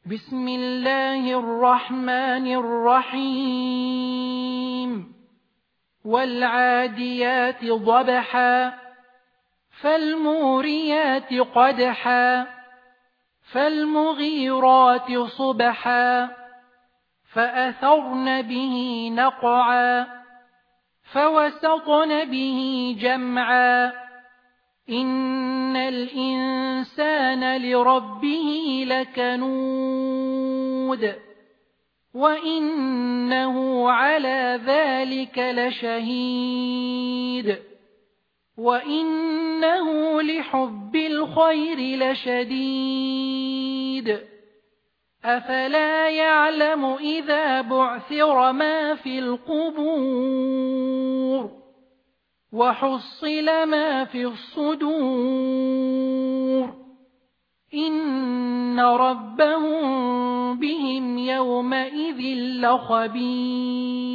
بسم الله الرحمن الرحيم والعاديات ضبحا فالموريات قدحا فالمغيرات صبحا فأثرن به نقعا فوسطن به جمعا إن الإنسان لربه لكنود وإنه على ذلك لشهيد وإنه لحب الخير لشديد أفلا يعلم إذا بعثر ما في القبور وحصل ما في الصدور إن ربهم بهم يومئذ لخبير